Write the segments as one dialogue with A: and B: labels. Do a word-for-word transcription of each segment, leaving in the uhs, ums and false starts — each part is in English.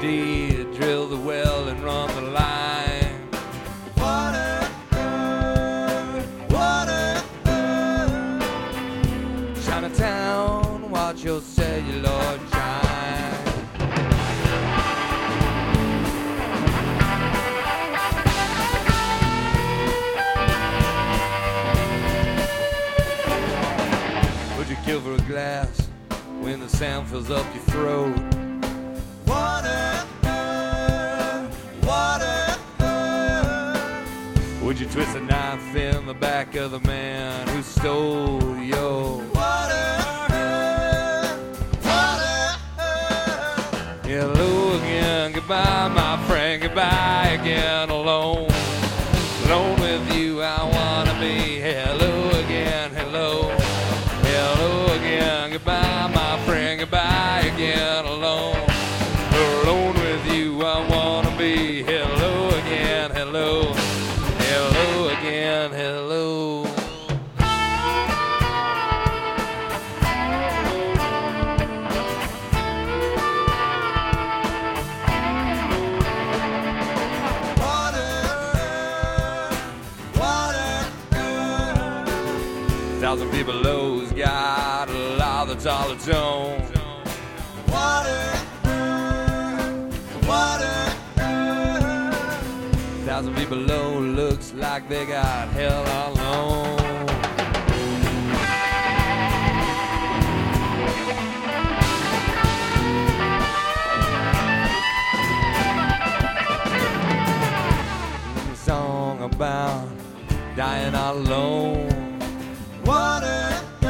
A: D to drill the well and run the line.
B: Water, water,
A: Chinatown, watch your celluloid shine. Would you kill for a glass when the sound fills up your throat?
B: water, water,
A: Would you twist a knife in the back of the man who stole your
B: water, water.
A: hello again, goodbye my friend, goodbye again, alone. Alone with you I wanna be. Hello again, hello. Hello again, goodbye my friend, goodbye again, alone. Alone with you I wanna be. Hello again, hello. Hello again, hello. Thousand feet below's got a lot that's all its own.
B: Water, water,
A: Thousand feet below looks like they got hell alone. A song about dying all alone.
B: water,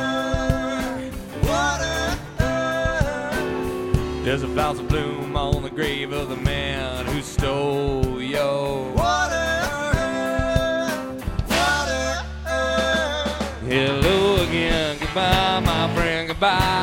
B: water,
A: There's a flower of bloom on the grave of the man who stole your
B: water, water.
A: hello again, goodbye my friend, goodbye